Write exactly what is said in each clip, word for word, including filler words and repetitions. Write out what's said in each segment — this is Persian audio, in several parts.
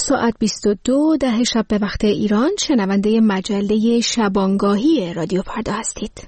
ساعت بیست و دو ده شب به وقت ایران شنونده مجله شبانگاهی رادیو فردا هستید.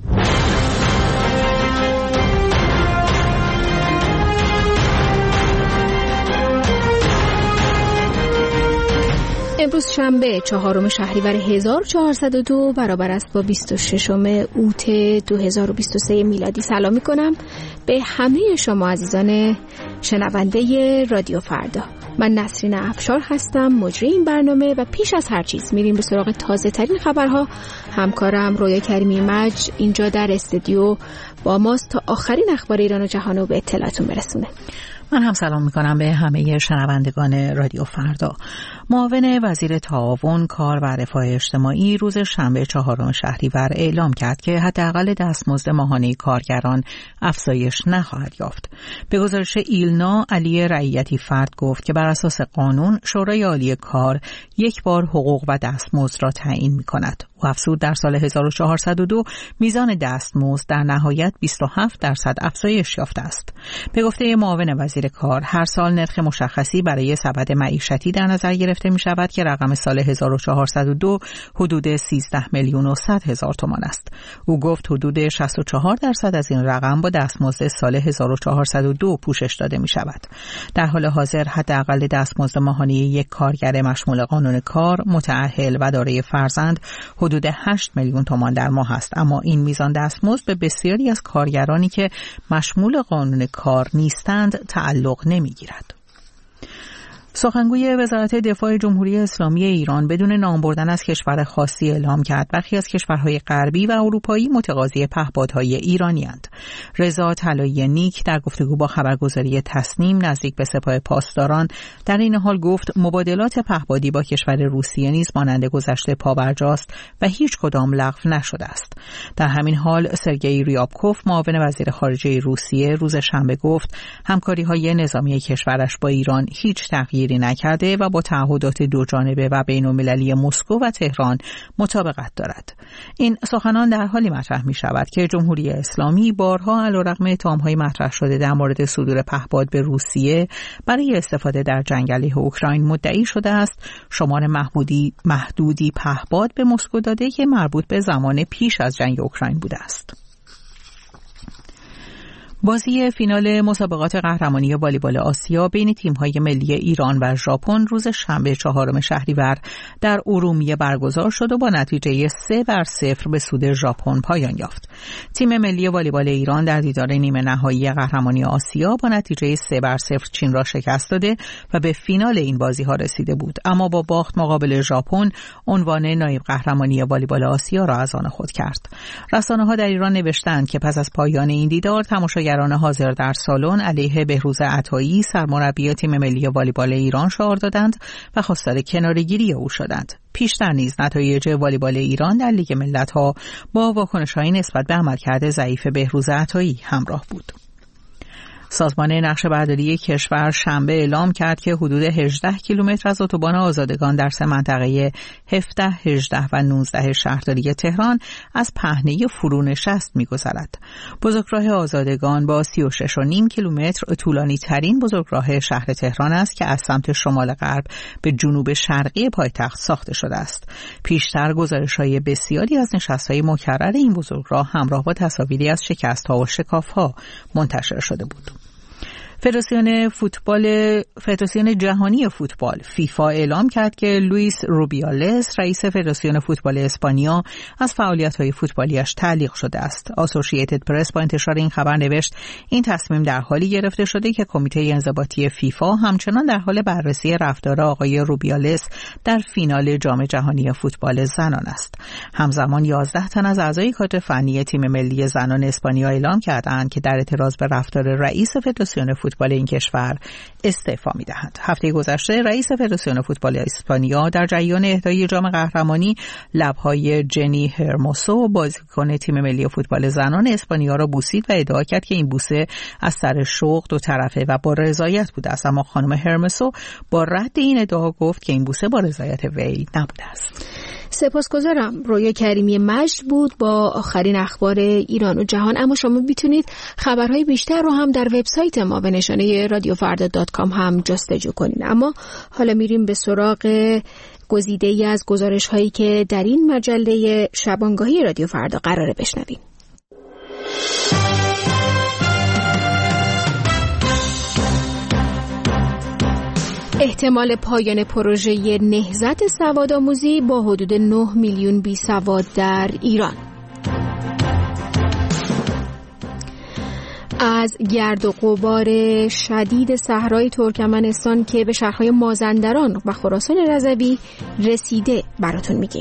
امروز شنبه چهارم شهریور هزار و چهارصد و دو برابر است با بیست و ششم اوت دو هزار و بیست و سه میلادی. سلام می کنم به همه شما عزیزان شنونده رادیو فردا. من نسرین افشار هستم، مجری این برنامه، و پیش از هر چیز میریم به سراغ تازه ترین خبرها. همکارم رویا کریمی مج اینجا در استودیو با ماست تا آخرین اخبار ایران و جهان رو به اطلاعتون برسونه. من هم سلام میکنم به همه شنوندگان رادیو فردا. معاون وزیر تعاون، کار و رفاه اجتماعی روز شنبه چهارم شهریور اعلام کرد که حداقل دستمزد ماهانه کارگران افزایش نخواهد یافت. به گزارش ایلنا، علی رعیتی فرد گفت که بر اساس قانون شورای عالی کار یک بار حقوق و دستمزد را تعیین میکند. او افزود در سال هزار و چهارصد و دو میزان دستمزد در نهایت بیست و هفت درصد افزایش یافته است. به گفته معاون وزیر کار، هر سال نرخ مشخصی برای سبد معیشتی در نظر گرفته می شود که رقم سال هزار و چهارصد و دو حدود سیزده میلیون و صد هزار تومان است. او گفت حدود شصت و چهار درصد از این رقم با دستمزد سال هزار و چهارصد و دو پوشش داده می شود. در حال حاضر حداقل دستمزد ماهانه یک کارگر مشمول قانون کار، متأهل و دارای فرزند حدود هشت میلیون تومان در ماه است، اما این میزان دستمزد به بسیاری از کارگرانی که مشمول قانون کار نیستند تعلق نمیگیرد. سخنگوی وزارت دفاع جمهوری اسلامی ایران بدون نام بردن از کشور خاصی اعلام کرد برخی از کشورهای غربی و اروپایی متقاضی پهپادهای ایرانی‌اند. رضا طلایی نیک در گفتگو با خبرگزاری تسنیم نزدیک به سپاه پاسداران در این حال گفت مبادلات پهپادی با کشور روسیه نیز مانند گذشته پابرجاست و هیچ کدام لغو نشده است. در همین حال سرگئی ریابکوف معاون وزیر خارجه روسیه روز شنبه گفت همکاری‌های نظامی کشورش با ایران هیچ تغییر نکرده و با تعهدات دوجانبه و بین‌المللی مسکو و تهران مطابقت دارد. این سخنان در حالی مطرح می شود که جمهوری اسلامی بارها علیرغم اتهام‌های مطرح شده در مورد صدور پهپاد به روسیه برای استفاده در جنگ علیه اوکراین مدعی شده است شمار محدودی محدودی پهپاد به مسکو داده که مربوط به زمان پیش از جنگ اوکراین بوده است. بازی فینال مسابقات قهرمانی والیبال آسیا بین تیم‌های ملی ایران و ژاپن روز شنبه چهارم شهریور در ارومیه برگزار شد و با نتیجه سه بر صفر به سود ژاپن پایان یافت. تیم ملی والیبال ایران در دیدار نیمه نهایی قهرمانی آسیا با نتیجه سه بر صفر چین را شکست داده و به فینال این بازی‌ها رسیده بود، اما با باخت مقابل ژاپن عنوان نایب قهرمانی والیبال آسیا را از آن خود کرد. رسانه‌ها در ایران نوشتند که پس از پایان این دیدار تماشاگران حاضر در سالن علیه بهروز عطایی سرمربی تیم ملی والیبال ایران شعار دادند و خواستار کناره‌گیری او شدند. پیشتر نیز نتایج والیبال ایران در لیگ ملت‌ها با واکنش‌های نسبت به عملکرد ضعیف بهروز عطایی همراه بود. سازمان نقشه‌برداری کشور شنبه اعلام کرد که حدود هجده کیلومتر از اتوبان آزادگان در سه منطقه هفده، هجده و نوزده شهرداری تهران از پهنه فرونشست می‌گذرد. بزرگراه آزادگان با سی و شش و نیم کیلومتر طولانی ترین بزرگراه شهر تهران است که از سمت شمال غرب به جنوب شرقی پایتخت ساخته شده است. پیشتر گزارش‌های بسیاری از نشست‌های مکرر این بزرگراه همراه با تصاویری از شکست‌ها و شکاف‌ها منتشر شده بود. فدراسیون فوتبال فدراسیون جهانی فوتبال فیفا اعلام کرد که لوئیس روبیالس رئیس فدراسیون فوتبال اسپانیا از فعالیت‌های فوتبالیش تعلیق شده است. آسوشییتد پرس با انتشار این خبر نوشت این تصمیم در حالی گرفته شده که کمیته انضباطی فیفا همچنان در حال بررسی رفتار آقای روبیالس در فینال جام جهانی فوتبال زنان است. همزمان یازده تن از اعضای کادر فنی تیم ملی زنان اسپانیا اعلام کردند که در اعتراض به رفتار رئیس فدراسیون فوتبال این کشور استعفا می‌دهند. هفته گذشته رئیس فدراسیون فوتبال اسپانیا در جریان اهدای جام قهرمانی لب‌های جنی هرموسو بازیکن تیم ملی فوتبال زنان اسپانیا را بوسید و ادعا کرد که این بوسه از سر شوق دو طرفه و با رضایت بوده است، اما خانم هرموسو با رد این ادعا گفت که این بوسه با رضایت وی نبوده است. سپاسگزارم. رویا کریمی مجد بود با آخرین اخبار ایران و جهان. اما شما میتونید خبرهای بیشتر رو هم در وبسایت ما به نشانه رادیو فردا دات کام هم جستجو کنین. اما حالا میریم به سراغ گزیده ای از گزارش هایی که در این مجله شبانگاهی رادیو فردا قراره بشنویم. احتمال پایان پروژه نهضت سوادآموزی با حدود نه میلیون بی سواد در ایران. از گرد و غبار شدید صحرای ترکمنستان که به شهرهای مازندران و خراسان رضوی رسیده براتون میگیم.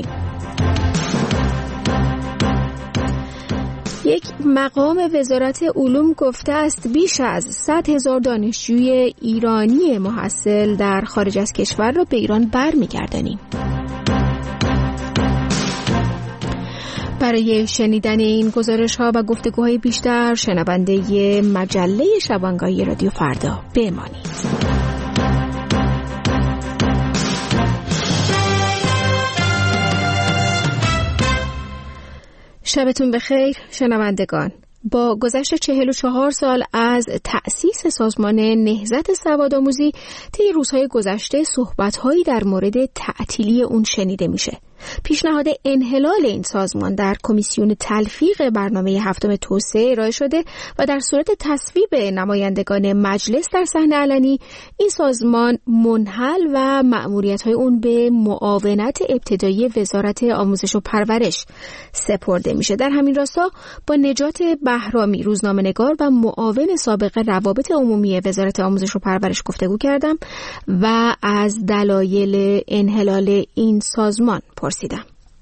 یک مقام وزارت علوم گفته است بیش از صد هزار دانشجوی ایرانی محصل در خارج از کشور را به ایران برمیگردانیم. برای شنیدن این گزارش‌ها و گفتگوهای بیشتر شنونده مجله شبانگاهی رادیو فردا بمانید. شبتون بخیر شنوندگان. با گذشت چهل و چهار سال از تأسیس سازمان نهضت سوادآموزی طی روزهای گذشته صحبت‌هایی در مورد تعطیلی اون شنیده میشه. پیشنهاد انحلال این سازمان در کمیسیون تلفیق برنامه هفتم توسعه ارائه شده و در صورت تصویب نمایندگان مجلس در صحنه علنی این سازمان منحل و مأموریت‌های اون به معاونت ابتدایی وزارت آموزش و پرورش سپرده میشه. در همین راستا با نجات بهرامی روزنامه‌نگار و معاون سابق روابط عمومی وزارت آموزش و پرورش گفتگو کردم و از دلایل انحلال این سازمان پرسیدم.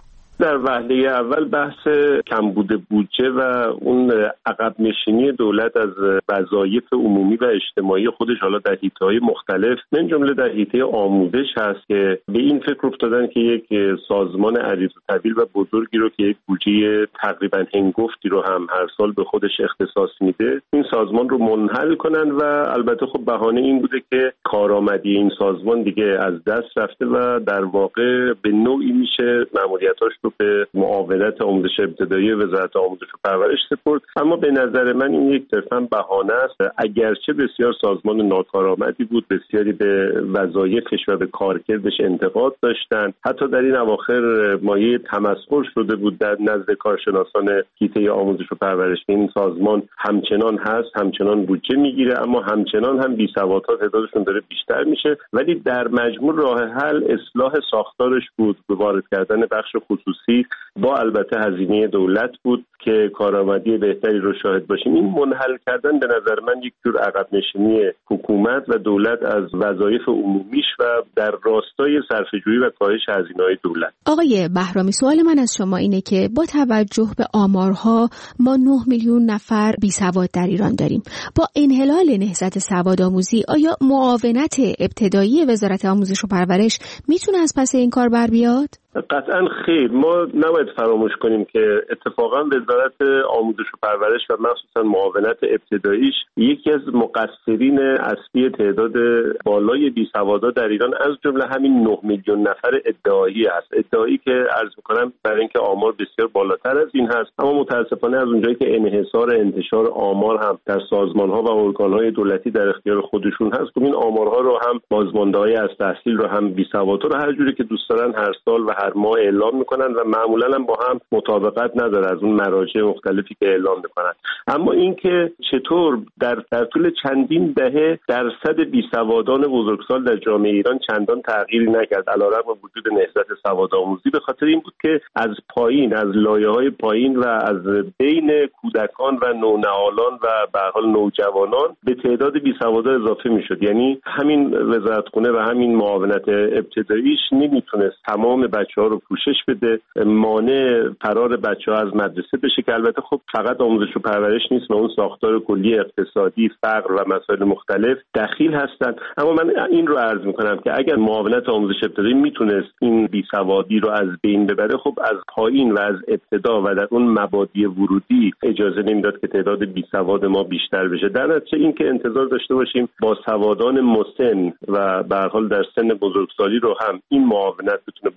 در وهله اول بحث کمبود بودجه و اون عقب نشینی دولت از وظایف عمومی و اجتماعی خودش حالا در حیطه‌های مختلف من جمله در حیطه آموزش هست که به این فکر افتادن که یک سازمان عریض و طویل و بزرگی رو که یک بودجه تقریبا هنگفتی رو هم هر سال به خودش اختصاص میده این سازمان رو منحل کنن و البته خب بهانه این بوده که کارآمدی این سازمان دیگه از دست رفته و در واقع به نوعی میشه مأموریتاش رو به معاونت آموزش ابتدایی وزارت آموزش و پرورش سپرد. اما به نظر من این یک طرفاً بهانه است. اگرچه بسیار سازمان ناکارآمدی بود، بسیاری به وظایفش و به کارکردش انتقاد داشتند، حتی در این اواخر مایه تمسخر شده بود در نزد کارشناسان حیطه آموزش و پرورش. این سازمان همچنان هست، همچنان بودجه میگیره، اما همچنان هم بیسوادها تعدادشون داره بیشتر میشه، ولی در مجموع راه حل اصلاح ساختارش بود، وارد کردن بخش خصوصی با البته هزینه دولت بود که کارآمدی بهتری رو شاهد باشیم. این منحل کردن به نظر من یک جور عقب نشینی حکومت و دولت از وظایف عمومیش و در راستای صرفه‌جویی و کاهش هزینه‌های دولت. آقای بهرامی، سوال من از شما اینه که با توجه به آمارها ما نه میلیون نفر بیسواد در ایران داریم. با انحلال نهضت سوادآموزی آیا معاونت ابتدایی وزارت آموزش و پرورش میتونه از پس این کار بر بیاد؟ قطعا خیر. ما نباید فراموش کنیم که اتفاقا وزارت آموزش و پرورش و مخصوصا معاونت ابتداییش یکی از مقصرین اصلی تعداد بالای بیسوادا در ایران از جمله همین نه میلیون نفر ادعایی است. ادعایی که عرض می‌کنم برای اینکه آمار بسیار بالاتر از این هست، اما متاسفانه از اونجایی که انحصار انتشار آمار هم در سازمان‌ها و ارگان‌های دولتی در اختیار خودشون هست، که این آمارها رو هم بازمانده‌های از تحصیل رو هم بیسوادا رو هر جوری که دوست دارن هر سال و هر ماه اعلام میکنن و معمولا هم با هم مطابقت نداره از اون مراجع مختلفی که اعلام میکنن. اما اینکه چطور در در طول چندین دهه درصد بیسوادان بزرگسال در جامعه ایران چندان تغییری نکرد علیرغم وجود نهضت سوادآموزی، به خاطر این بود که از پایین، از لایه‌های پایین و از بین کودکان و نونهالان و به هر حال نوجوانان به تعداد بیسوادا اضافه میشد. یعنی همین وزارتخونه و همین معاونت ابتداییش نمیتونست تمام بچه‌ها رو پوشش بده، مانع فرار بچه‌ها از مدرسه بشه که البته خب فقط آموزش و پرورش نیست و اون ساختار کلی اقتصادی، فقر و مسائل مختلف دخیل هستند. اما من این رو عرض می‌کنم که اگر معاونت آموزش ابتدایی میتونست این بیسوادی رو از بین ببره، خب از پایین و از ابتدا و در اون مبادی ورودی اجازه نمیداد که تعداد بیسواد ما بیشتر بشه. در نتیجه این که انتظار داشته باشیم با سوادان مسن و به هر حال در سن بزرگسالی رو هم این معاونت بتونه باسواد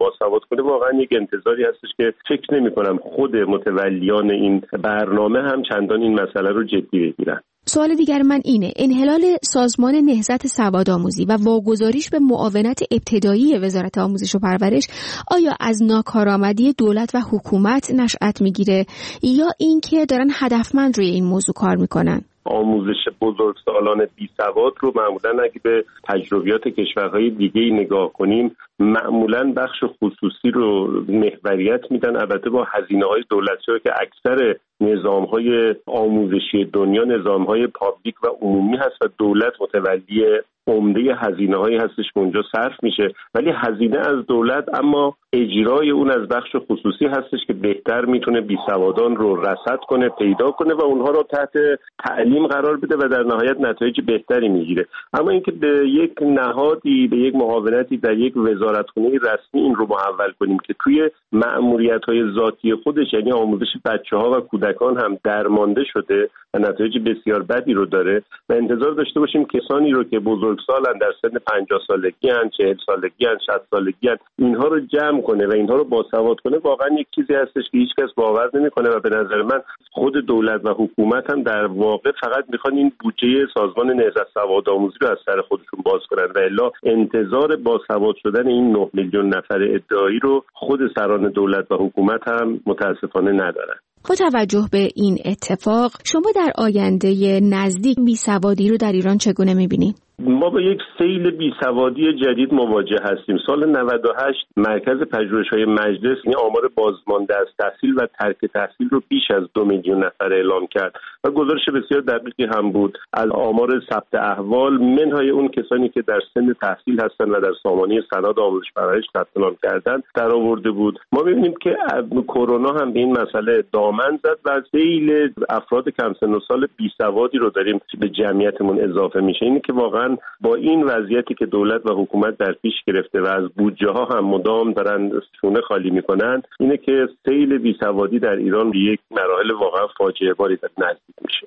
کنه واقعا یک انتظاری هستش که فکر نمی‌کنم خود متولیان این برنامه هم چندان این مسئله رو جدی بگیرن. سوال دیگر من اینه، انحلال سازمان نهضت سوادآموزی و واگذاریش به معاونت ابتدایی وزارت آموزش و پرورش آیا از ناکارآمدی دولت و حکومت نشأت میگیره یا اینکه دارن هدفمند روی این موضوع کار میکنن؟ آموزش بزرگسالان بی سواد رو معمولا اگه به تجربیات کشورهای دیگه نگاه کنیم معمولا بخش خصوصی رو محوریت میدن، البته با هزینه‌های دولتی که اکثر نظام‌های آموزشی دنیا نظام‌های پابلیک و عمومی هست و دولت متولی عمده هزینه‌هایی هستش که اونجا صرف میشه، ولی هزینه از دولت اما اجرای اون از بخش خصوصی هستش که بهتر میتونه بیسوادان رو رصد کنه، پیدا کنه و اونها رو تحت تعلیم قرار بده و در نهایت نتایج بهتری میگیره. اما اینکه به یک نهادی، به یک معاونتی در یک وزارتخونه رسمی این رو محول کنیم که توی مأموریت‌های ذاتی خودش یعنی آموزش بچه‌ها و کودکان هم درمانده شده و نتایج بسیار بدی رو داره و انتظار داشته باشیم کسانی رو که بزرگسالن در سن پنجاه سالگی ان، چهل سالگی ان، شصت سالگی ان اینها رو جمع کنه و اینها رو باسواد کنه واقعا یک چیزی هستش که هیچ کس باور نمی‌کنه و به نظر من خود دولت و حکومت هم در واقع فقط میخوان این بودجه سازمان نهضت سوادآموزی رو از سر خودشون باز کنن و الا انتظار باسواد شدن این نه میلیون نفر ادعایی رو خود سران دولت و حکومت هم متاسفانه ندارن. با توجه به این اتفاق شما در آینده نزدیک بیسوادی رو در ایران چگونه می‌بینید؟ ما با یک سیل بیسوادی جدید مواجه هستیم. سال نود و هشت مرکز پژوهش‌های مجلس این آمار بازمانده از تحصیل و ترک تحصیل رو بیش از دو میلیون نفر اعلام کرد و گزارش بسیار دقیقی هم بود از آمار ثبت احوال منهای اون کسانی که در سن تحصیل هستند و در سامانه سند آموزش پرورش ثبت نام کردن در آورده بود. ما می‌بینیم که کرونا هم به این مسئله دامن زد و سیل افراد کم سن و سال بیسوادی رو داریم که به جمعیتمون اضافه میشه. اینی که واقعا با این وضعیتی که دولت و حکومت در پیش گرفته و از بودجه ها هم مدام دارن شونه خالی میکنن اینه که سیل بیسوادی در ایران به یک مراحل واقعا فاجعه باری نزدیک میشه.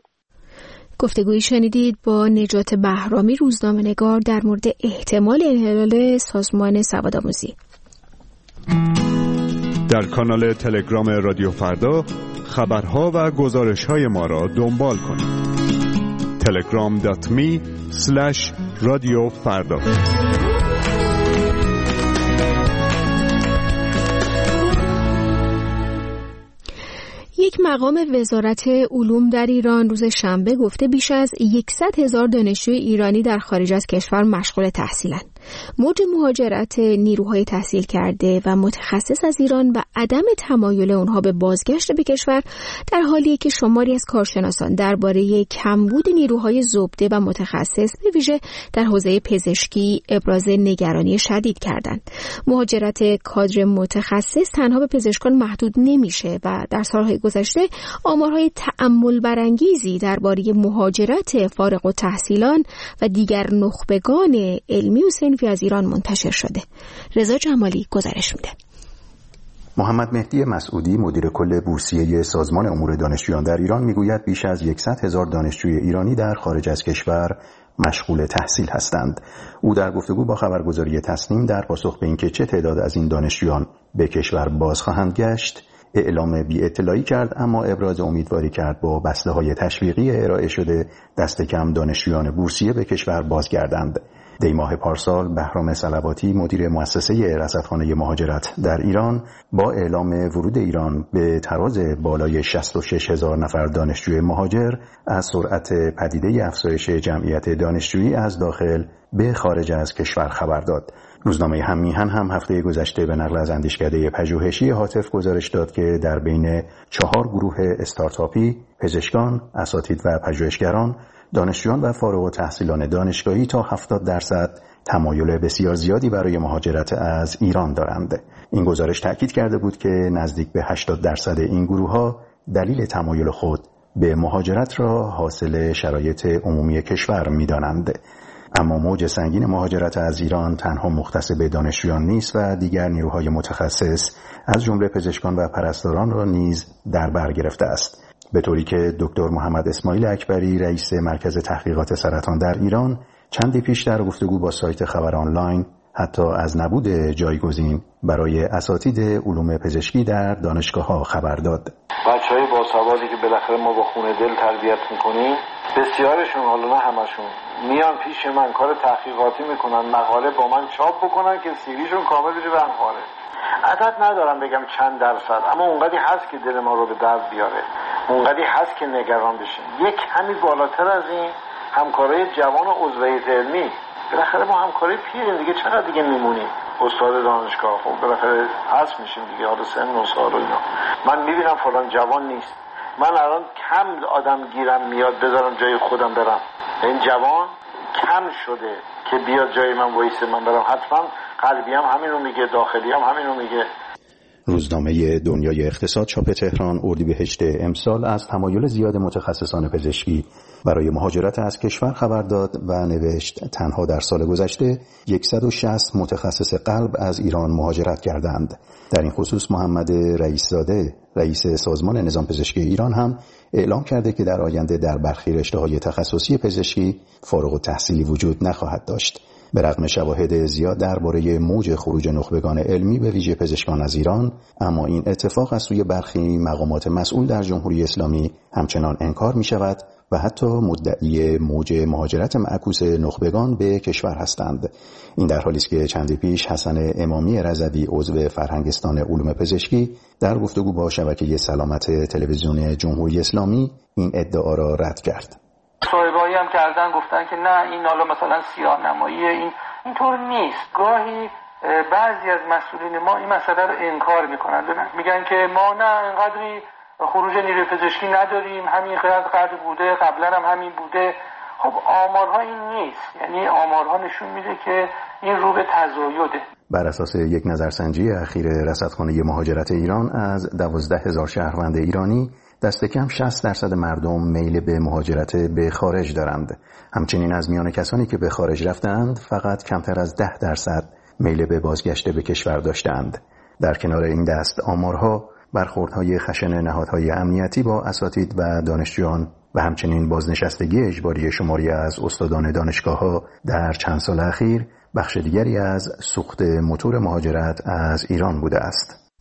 گفتگویی شنیدید با نجات بهرامی روزنامه‌نگار در مورد احتمال انحلال سازمان سوادآموزی. در کانال تلگرام رادیو فردا خبرها و گزارش‌های ما را دنبال کنید. تلگرام دات می اسلش رادیو فردا. یک مقام وزارت علوم در ایران روز شنبه گفته بیش از صد هزار دانشجوی ایرانی در خارج از کشور مشغول تحصیلند. موج مهاجرت نیروهای تحصیل کرده و متخصص از ایران و عدم تمایل اونها به بازگشت به کشور در حالیه که شماری از کارشناسان درباره کمبود نیروهای زبده و متخصص به ویژه در حوزه پزشکی ابراز نگرانی شدید کردند. مهاجرت کادر متخصص تنها به پزشکان محدود نمیشه و در سالهای گذشته آمارهای تأمل برانگیزی درباره مهاجرت فارغ التحصیلان و دیگر نخبگان علمی و صنفی از ایران منتشر شده. رضا جمالی گزارش میده. محمد مهدی مسعودی مدیر کل بورسیه سازمان امور دانشجویان در ایران میگوید بیش از صد هزار دانشجوی ایرانی در خارج از کشور مشغول تحصیل هستند. او در گفتگو با خبرگزاری تسنیم در پاسخ به اینکه چه تعداد از این دانشجویان به کشور باز خواهند گشت اعلام بی اطلاعی کرد، اما ابراز امیدواری کرد با بسته‌های تشویقی ارائه شده دست کم دانشجویان بورسیه به کشور بازگردند. دی ماه پارسال بهرام صلواتی مدیر مؤسسه رصدخانه مهاجرت در ایران با اعلام ورود ایران به تراز بالای شصت و شش هزار نفر دانشجوی مهاجر از سرعت پدیده افزایش جمعیت دانشجویی از داخل به خارج از کشور خبر داد. روزنامه هممیهن هم هفته گذشته به نقل از اندیشکده پژوهشی هاتف گزارش داد که در بین چهار گروه استارتاپی، پزشکان، اساتید و پژوهشگران، دانشجویان و فارغ التحصیلان دانشگاهی تا هفتاد درصد تمایل بسیار زیادی برای مهاجرت از ایران دارند. این گزارش تأکید کرده بود که نزدیک به هشتاد درصد این گروه‌ها دلیل تمایل خود به مهاجرت را حاصل شرایط عمومی کشور می‌دانند. اما موج سنگین مهاجرت از ایران تنها مختص به دانشجویان نیست و دیگر نیروهای متخصص از جمله پزشکان و پرستاران را نیز در بر گرفته است، به طوری که دکتر محمد اسماعیل اکبری رئیس مرکز تحقیقات سرطان در ایران چندی پیش در گفتگو با سایت خبر آنلاین حتی از نبود جایگزین برای اساتید علوم پزشکی در دانشگاه‌ها خبر داد. بچه‌های باسوادی که بالاخره ما با خون دل تربیت می‌کنیم، بسیارشون، حالا نه همشون، میان پیش من کار تحقیقاتی میکنن، مقاله با من چاپ بکنن که سیویشون کامل بشه به انخاره. عدد ندارم بگم چند درصد، اما اونقدی هست که دل ما رو به درد بیاره، اونقدی هست که نگران بشیم. یک کمی بالاتر از این همکارای جوان و عضویت علمی، بالاخره ما همکاری پیریم دیگه، چقدر دیگه میمونیم؟ استاد دانشگاه خب بالاخره هست میشیم دیگه، حالا سن و سال و اینا. من میبینم فلان جوان نیست، من الان کم آدم گیرم میاد بذارم جای خودم برم، این جوان کم شده که بیاد جای من وایسه من برم. حتما قلبی هم همینو میگه، داخلی هم همینو میگه. روزنامه دنیای اقتصاد چاپ تهران اردیبهشت امسال از تمایل زیاد متخصصان پزشکی برای مهاجرت از کشور خبر داد و نوشت تنها در سال گذشته صد و شصت متخصص قلب از ایران مهاجرت کردند. در این خصوص محمد رئیس‌زاده رئیس سازمان نظام پزشکی ایران هم اعلام کرده که در آینده در برخی رشته‌های تخصصی پزشکی فارغ التحصیلی وجود نخواهد داشت. به رغم شواهد زیاد درباره موج خروج نخبگان علمی به ویژه پزشکان از ایران، اما این اتفاق از سوی برخی مقامات مسئول در جمهوری اسلامی همچنان انکار می شود و حتی مدعی موج مهاجرت معکوس نخبگان به کشور هستند. این در حالی است که چندی پیش حسن امامی رضوی عضو فرهنگستان علوم پزشکی در گفتگو با شبکه سلامت تلویزیون جمهوری اسلامی این ادعا را رد کرد. صاحبایی هم کردن، گفتن که نه این حالا مثلا سیاه نماییه، این اینطور نیست. گاهی بعضی از مسئولین ما این مسئله رو انکار میکنن، میگن که ما نه اینقدری خروج نیروی پزشکی نداریم، همین قدر قدر بوده، قبلا هم همین بوده. خب آمارها این نیست، یعنی آمارها نشون میده که این رو به تزایده. بر اساس یک نظرسنجی اخیر رصدخانه مهاجرت ایران از دوازده هزار شهروند ایرانی، دست کم شصت درصد مردم میل به مهاجرت به خارج دارند. همچنین از میان کسانی که به خارج رفتند فقط کمتر از ده درصد میل به بازگشت به کشور داشتند. در کنار این دست آمارها برخوردهای خشن نهادهای امنیتی با اساتید و دانشجویان و همچنین بازنشستگی اجباری شماری از استادان دانشگاه‌ها در چند سال اخیر بخش دیگری از سوخت موتور مهاجرت از ایران بوده است.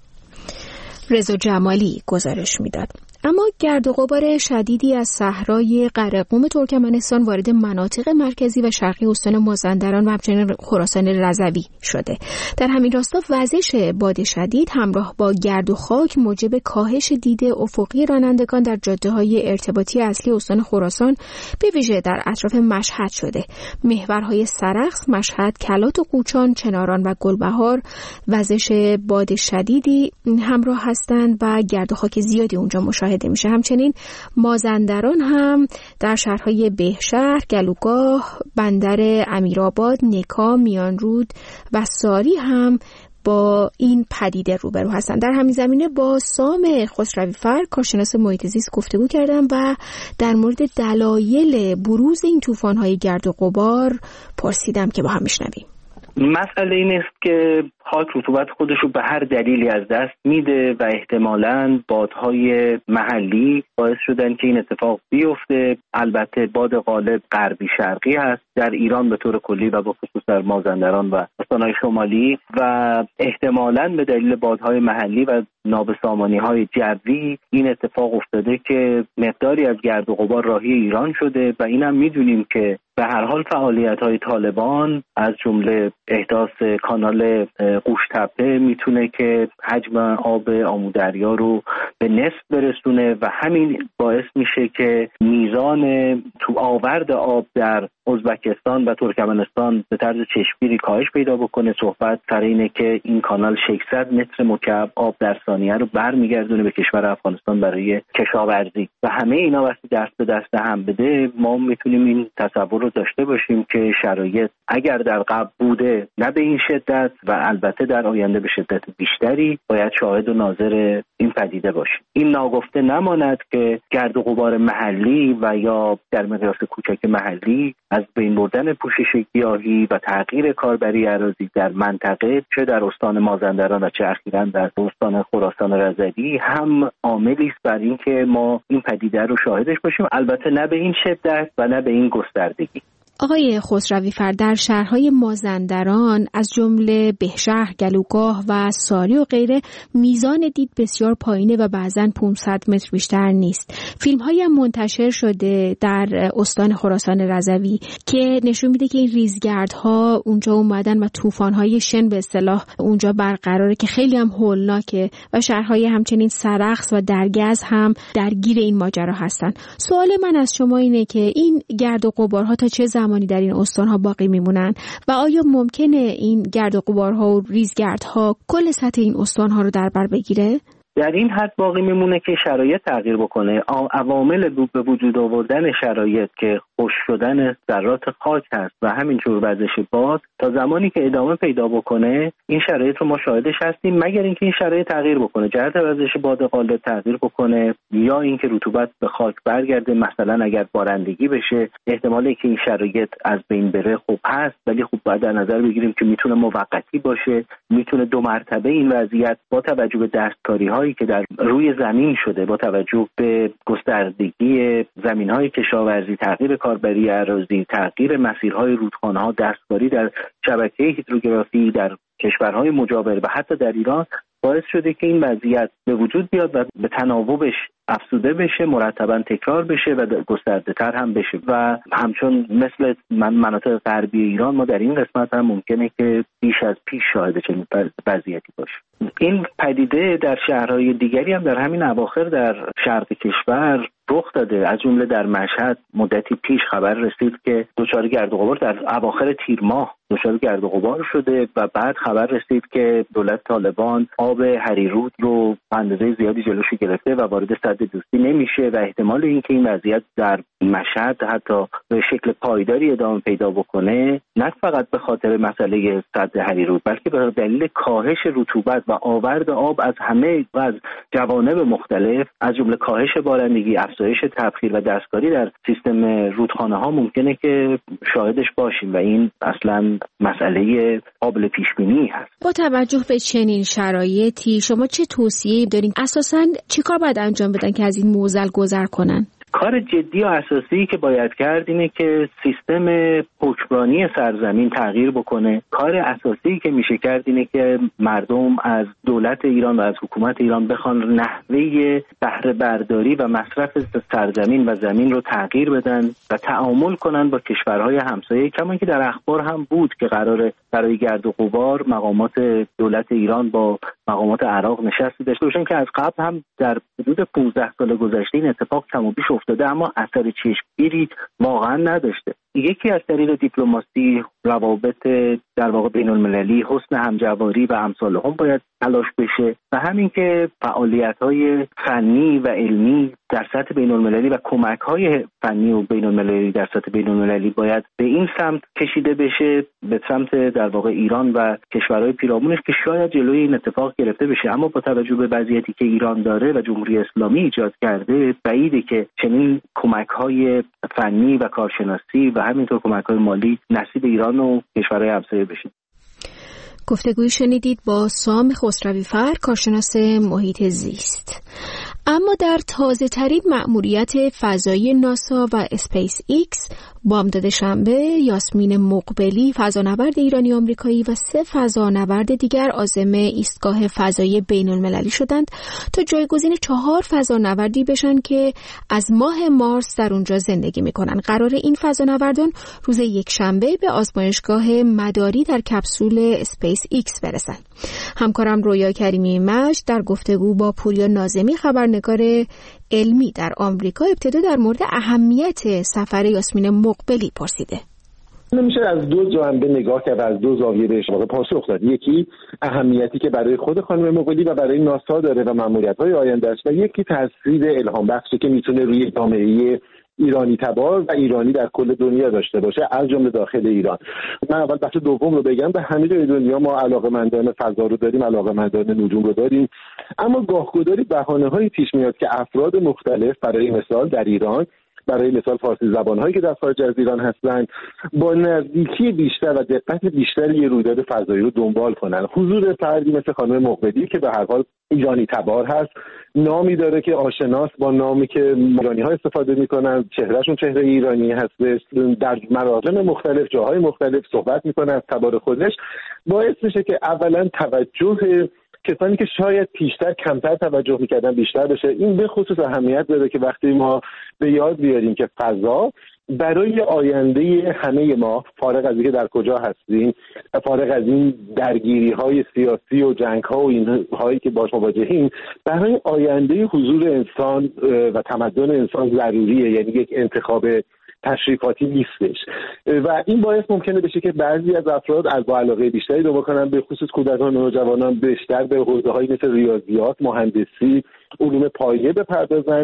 رضا جمالی گزارش میداد. اما گرد و غبار شدیدی از صحرای قرقوم ترکمنستان وارد مناطق مرکزی و شرقی استان مازندران و همچنین خراسان رضوی شده. در همین راستا وزش باد شدید همراه با گرد و خاک موجب کاهش دید افقی رانندگان در جاده‌های ارتباطی اصلی استان خراسان به ویژه در اطراف مشهد شده. محورهای سرخس، مشهد، کلات و قوچان، چناران و گلبهار وزش باد شدیدی همراه هستند و گرد و خاک زیادی اونجا مشاهده میشه. همچنین مازندران هم در شهرهای بهشهر، گلوگاه، بندر امیرآباد، نکا، میانرود و ساری هم با این پدیده روبرو هستند. در همین زمینه با سام خسروی‌فر کارشناس محیط زیست گفتگو کردم و در مورد دلایل بروز این طوفان‌های گرد و غبار پرسیدم که با هم بشنویم. مسئله این است که خاک رطوبت خودش رو به هر دلیلی از دست میده و احتمالاً بادهای محلی باعث شدن که این اتفاق بیفته. البته باد غالب غربی شرقی هست در ایران به طور کلی و به خصوص در مازندران و استان‌های شمالی و احتمالاً به دلیل بادهای محلی و نابسامانی‌های جوی این اتفاق افتاده که مقداری از گرد و غبار راهی ایران شده و اینم میدونیم که به هر حال فعالیت‌های طالبان از جمله احداث کانال قوش‌تپه میتونه که حجم آب آمودریا رو به نصف برسونه و همین باعث میشه که میزان تو آورد آب در ازبکستان و ترکمنستان به طرز چشمگیری کاهش پیدا بکنه. صحبت سر اینه که این کانال ششصد متر مکعب آب در ثانیه رو برمیگردونه به کشور افغانستان برای کشاورزی و همه اینا وقتی دست به دست هم بده ما میتونیم این تصور رو داشته باشیم که شرایط اگر در قبل بوده نه به این شدت و البته در آینده به شدت بیشتری باید شاهد و ناظر این پدیده باشیم. این ناگفته نماند که گرد و غبار محلی و یا در مقیاس کوچک محلی از بین بردن پوشش گیاهی و تغییر کاربری اراضی در منطقه چه در استان مازندران و چه اخیراً در استان خراسان رضوی هم عاملی است بر اینکه ما این پدیده رو شاهدش باشیم، البته نه به این شدت و نه به این گستردگی. آقای خسرویفر، در شهرهای مازندران از جمله بهشهر، گلوگاه و ساری و غیره میزان دید بسیار پایینه و بعضاً پانصد متر بیشتر نیست. فیلم‌هایی هم منتشر شده در استان خراسان رضوی که نشون میده که این ریزگردها اونجا اومدن و طوفان‌های شن به اصطلاح اونجا برقراره که خیلی هم هولناکه و شهرهای همچنین سرخس و درگز هم درگیر این ماجرا هستن. سوال من از شما اینه که این گرد و غبارها تا چه زمانی در این استان‌ها باقی میمونن و آیا ممکنه این گرد و غبارها و ریزگردها کل سطح این استان‌ها رو در بر بگیره؟ در این حد باقی میمونه که شرایط تغییر بکنه. عوامل به وجود آوردن شرایط که خشک شدن ذرات خاک هست و همینجور وزش باد، تا زمانی که ادامه پیدا بکنه این شرایط رو ما شاهدش هستیم، مگر اینکه این شرایط تغییر بکنه، جهت وزش باد غالب تغییر بکنه یا اینکه رطوبت به خاک برگرده. مثلا اگر بارندگی بشه، احتمالی که این شرایط از بین بره خوب هست، ولی خوب باید در نظر بگیریم که میتونه موقتی باشه، میتونه دو مرتبه این وضعیت با توجه به دستکاری‌هایی که در روی زمین شده، با توجه به گستردگی زمین‌های کشاورزی، تغییر کاربری اراضی، تغییر مسیرهای رودخانه‌ها، دستکاری در شبکه هیدروگرافی در کشورهای مجاور و حتی در ایران باعث شده که این وضعیت به وجود بیاد و به تناوبش افزوده بشه، مرتباً تکرار بشه و گسترده تر هم بشه. و همچون مثل مناطق غربی ایران ما در این قسمت هم ممکنه که بیش از پیش شاهد چنین وضعیتی باشه. این پدیده در شهرهای دیگری هم در همین اواخر در شرق کشور رخ داده. از جمله در مشهد مدتی پیش خبر رسید که دچار گرد و غبار در اواخر تیر ماه دچار گرد و غبار شده و بعد خبر رسید که دولت طالبان آب هریرود رو اندازه زیادی جلوشو گرفته و وارد سد دوستی نمیشه و احتمال اینکه این وضعیت در مشهد حتی به شکل پایداری ادامه پیدا بکنه، نه فقط به خاطر مسئله سد هریرود بلکه به دلیل کاهش رطوبت و آورد آب از همه و از جوانب مختلف، از جمله کاهش بارندگی، افزایش تبخیر و دستکاری در سیستم رودخانه ها ممکنه که شاهدش باشیم و این اصلا مسئله قابل پیش بینی هست. با توجه به چنین شرایطی شما چه توصیه‌ای دارین؟ اساساً چیکار باید انجام بدن که از این معضل گذر کنن؟ کار جدی و اساسی که باید کرد اینه که سیستم حکمرانی سرزمین تغییر بکنه. کار اساسی که میشه کرد اینه که مردم از دولت ایران و از حکومت ایران بخوان نحوه بهره برداری و مصرف سرزمین و زمین رو تغییر بدن و تعامل کنن با کشورهای همسایه. کما که در اخبار هم بود که قراره برای گرد و غبار مقامات دولت ایران با مقامات عراق نشستی داشته باشن که از قبل هم در حدود پانزده سال گذشته این اتفاق کم و بیش افتاده، اما اثر چشمگیری واقعا نداشته. یکی از طریق دیپلماسی، روابط در واقع بین المللی، حسن همجواری و امثال هم باید تلاش بشه و همین که فعالیت‌های فنی و علمی در سطح بین المللی و کمک‌های فنی و بین المللی در سطح بین المللی باید به این سمت کشیده بشه، به سمت در واقع ایران و کشورهای پیرامونش که شاید جلوی این اتفاق گرفته بشه. اما با توجه به وضعیتی که ایران داره و جمهوری اسلامی ایجاد کرده، بعیده که چنین کمک‌های فنی و کارشناسی و همینطور کمک‌های مالی نصیب ایران و کشورهای همسایه بشه. گفتگوی شنیدید با سام خسرویفر، کارشناس محیط زیست. اما در تازه ترین مأموریت فضایی ناسا و اسپیس ایکس بامداد شنبه یاسمین مقبلی فضانورد ایرانی آمریکایی و سه فضانورد دیگر عازم ایستگاه فضایی بین المللی شدند تا جایگزین چهار فضانوردی بشن که از ماه مارس در اونجا زندگی میکنن. قرار این فضانوردان روز یک شنبه به آزمایشگاه مداری در کپسول اسپیس ایکس برسن. همکارم رویا کریمی مجد در گفتگو با پوریا ناظمی خبرنگار علمی در آمریکا ابتدا در مورد اهمیت سفر یاسمین مقبلی پرسیده. نمیشه از دو جنبه نگاه کرد، از دو زاویه بهش واقعا پاسخ داد. یکی اهمیتی که برای خود خانم مقبلی و برای ناسا داره و ماموریت‌های آینده‌اش، و یکی تاثیر الهام بخشی که میتونه روی جامعه ایرانی تبار و ایرانی در کل دنیا داشته باشه، از جمله داخل ایران. من اول بخش دوم رو بگم. به همه جای دنیا ما علاقه‌مندان فضا رو داریم، علاقه‌مندان نجوم رو داریم، اما گاهگداری بهانه‌هایی پیش میاد که افراد مختلف، برای مثال در ایران برای مثال فارسی زبان‌هایی که در خارج از ایران هستند با نزدیکی بیشتر و دقت بیشتری یه رویداد فضایی رو دنبال کنن. حضور فردی مثل خانم مقبلی که به هر حال ایرانی تبار هست، نامی داره که آشناست با نامی که ایرانی‌ها استفاده می‌کنن، چهرهشون چهره ایرانی هستش، در مراحل مختلف جاهای مختلف صحبت می‌کنه از تبار خودش، باعث میشه که اولا توجه کسانی که شاید پیشتر کمتر توجه میکردن بیشتر بشه. این به خصوص اهمیت داره که وقتی ما به یاد بیاریم که فضا برای آینده همه ما، فارغ از اینکه در کجا هستیم، فارغ از این درگیری های سیاسی و جنگ ها و این هایی که باش مواجهیم، برای آینده حضور انسان و تمدن انسان ضروریه، یعنی یک انتخاب تشریفاتی نیستش و این باعث ممکنه بشه که بعضی از افراد از با علاقه بیشتری رو بکنن، به خصوص کودکان و نوجوانان بیشتر به حوزه‌هایی مثل ریاضیات، مهندسی، علوم پایه بپردازن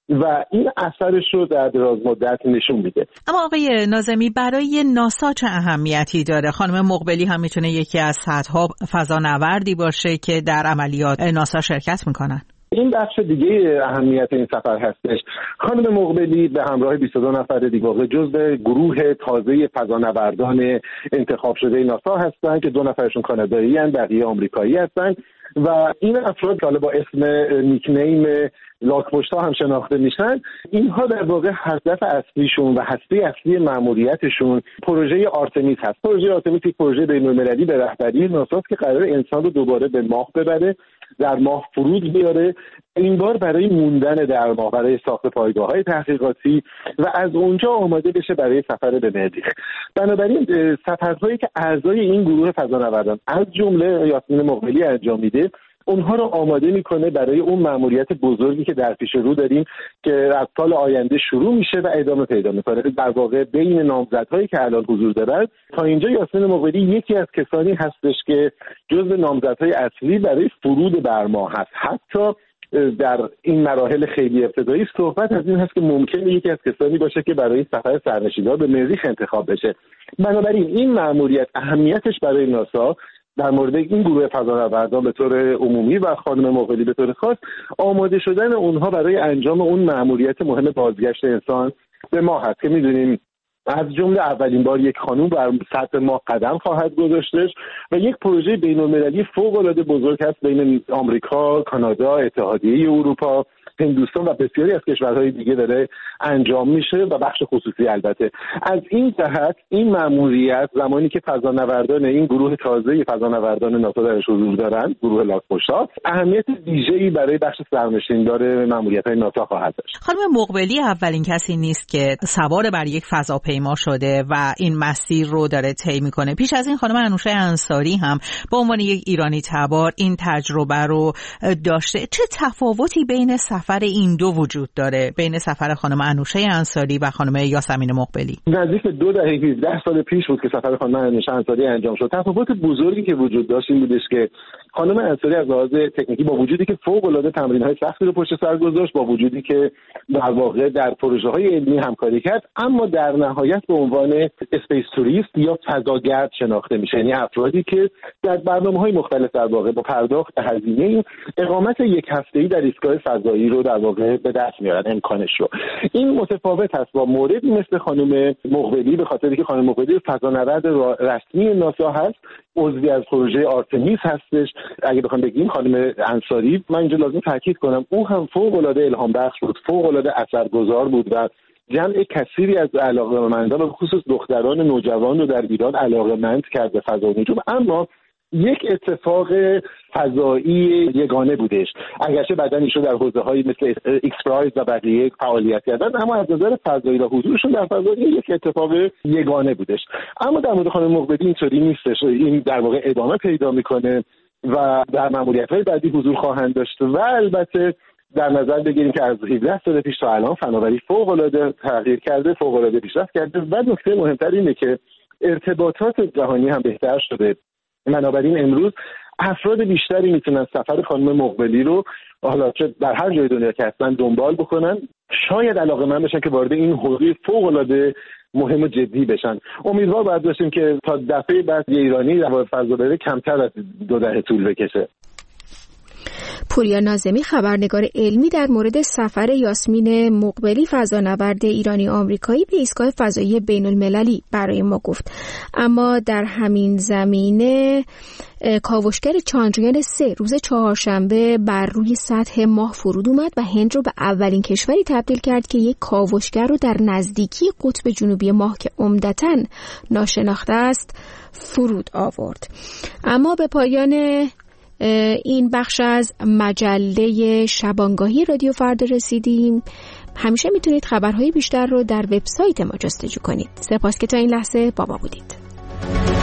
و این اثرش رو در دراز مدت نشون میده. اما آقای ناظمی، برای ناسا چه اهمیتی داره؟ خانم مقبلی هم میتونه یکی از صدها فضانوردی باشه که در عملیات ناسا شرکت میکنن. این بخش دیگه اهمیت این سفر هستش. خانم مقبلی به همراه بیست و دو نفر دیگه جزو گروه تازه فضانوردان انتخاب شده ناسا هستن که دو نفرشون کانادایی هستن، بقیه آمریکایی هستن و این افراد که حالا با اسم نیکنیم لاک‌پشت‌ها هم شناخته میشن، اینها در واقع هدف اصلیشون و هسته اصلی مأموریتشون پروژه آرتمیس هست. پروژه آرتمیس یک پروژه بین‌المللی به رهبری ناساست که قرار انسان رو دوباره به ماه ببره، در ماه فرود بیاره، این بار برای موندن در ماه، برای ساخت پایگاه‌های تحقیقاتی و از اونجا آماده بشه برای سفر به مریخ. بنابراین سفرهایی که اعضای این گروه فضانوردان از جمله یاسمین مقبلی انجام میده، اونها رو آماده میکنه برای اون مأموریت بزرگی که در پیش رو داریم که از سال آینده شروع میشه و ادامه پیدا میکنه. در واقع بین نامزدهایی که الان حضور دارن تا اینجا یاسمین مقبلی یکی از کسانی هستش که جزو نامزدهای اصلی برای فرود بر ماه هست. حتی در این مراحل خیلی ابتدایی صحبت از این هست که ممکنه یکی از کسانی باشه که برای سفر سرنشین‌ها به مریخ انتخاب بشه. بنابراین این مأموریت اهمیتش برای ناسا در مورد این گروه فضانوردان به طور عمومی و خانم مقبلی به طور خاص آماده شدن اونها برای انجام اون مأموریت مهم بازگشت انسان به ماه هست که می‌دونیم از جمله اولین بار یک خانم بر سطح ماه قدم خواهد گذاشتش و یک پروژه بین‌المللی فوق‌العاده بزرگ هست بین آمریکا، کانادا، اتحادیه اروپا، هندوستان و بسیاری از کشورهای دیگه داره انجام میشه و بخش خصوصی البته. از این جهت این مأموریت زمانی که فضانوردان این گروه تازه فضانوردان ناسا درش حضور دارن، گروه لاک‌پشت‌ها، اهمیت ویژه‌ای برای بخش سرنشیندار مأموریت‌های ناسا خواهد داشت. خانم مقبلی اولین کسی نیست که سوار بر یک فضاپیما شده و این مسیر رو داره طی می‌کنه. پیش از این خانم انوشه انصاری هم به عنوان یک ایرانی تبار این تجربه رو داشته. چه تفاوتی بین سفر این دو وجود داره، بین سفر خانم انوشه انصاری و خانم یاسمین مقبلی؟ نزدیک دو دهه هجده سال پیش بود که سفر خانم انوشه انصاری انجام شد. تفاوت بزرگی که وجود داشت این بودش که خانم انصاری از لحاظ تکنیکی با وجودی که فوق‌العاده تمرین‌های سختی رو پشت سر گذاشت، با وجودی که در واقع در پروژه‌های علمی همکاری کرد، اما در نهایت به عنوان اسپیس توریست یا فضاگرد شناخته میشه، یعنی افرادی که در برنامه‌های مختلف در واقع با پرداخت هزینه اقامت یک هفته‌ای در ایستگاه فضایی رو در واقع به دست میارن امکانش رو. این متفاوت است با موردی مثل خانم مقبلی به خاطری که خانم مقبلی فضانورد رسمی ناسا هست، عضوی از پروژه آرتمیس هستش. اگه بخوام بگیم خانم انصاری، من اینجا لازم تاکید کنم او هم فوق‌العاده الهام بخش بود، فوق‌العاده اثرگذار بود و جمع کثیری از علاقه‌مندان و خصوص دختران نوجوان رو در ایران علاقه‌مند کرد به فضا و نجوم. اما یک اتفاق فضایی یگانه بودش، اگرچه بعدن ایشون در حوزه‌هایی مثل ایکس پرایز و بقیه فعالیت کردن، اما از نظر فضایی و حضورشون در فضا یک اتفاق یگانه بودش. اما در مورد خانم مقبلی اینطوری نیستش، این در واقع ادامه پیدا میکنه و در مأموریت‌های بعدی حضور خواهند داشت و البته در نظر بگیریم که از هجده سال پیش تا الان فناوری فوق‌العاده تغییر کرده، فوق‌العاده پیشرفت کرده و نکته مهمتر اینه که ارتباطات جهانی هم بهتر شده. بنابراین امروز افراد بیشتری میتونن سفر خانم مقبلی رو حالا چه در هر جای دنیا که هستن دنبال بکنن، شاید علاقه‌مند بشن که وارد این حوزه فوق‌العاده مهم و جدی بشن. امیدوار باید باشیم که تا دفعه بعد یه ایرانی در فضا بره کمتر از دو دهه طول بکشه. پوریا ناظمی خبرنگار علمی در مورد سفر یاسمین مقبلی فضانورد ایرانی آمریکایی به ایستگاه فضایی بین المللی برای ما گفت. اما در همین زمینه کاوشگر چاندریان سه روز چهارشنبه بر روی سطح ماه فرود اومد و هند رو به اولین کشوری تبدیل کرد که یک کاوشگر رو در نزدیکی قطب جنوبی ماه که عمدتاً ناشناخته است فرود آورد. اما به پایان این بخش از مجله شبانگاهی رادیو فردا رسیدیم. همیشه میتونید خبرهای بیشتر رو در وبسایت ما جستجو کنید. سپاس که تا این لحظه با ما بودید.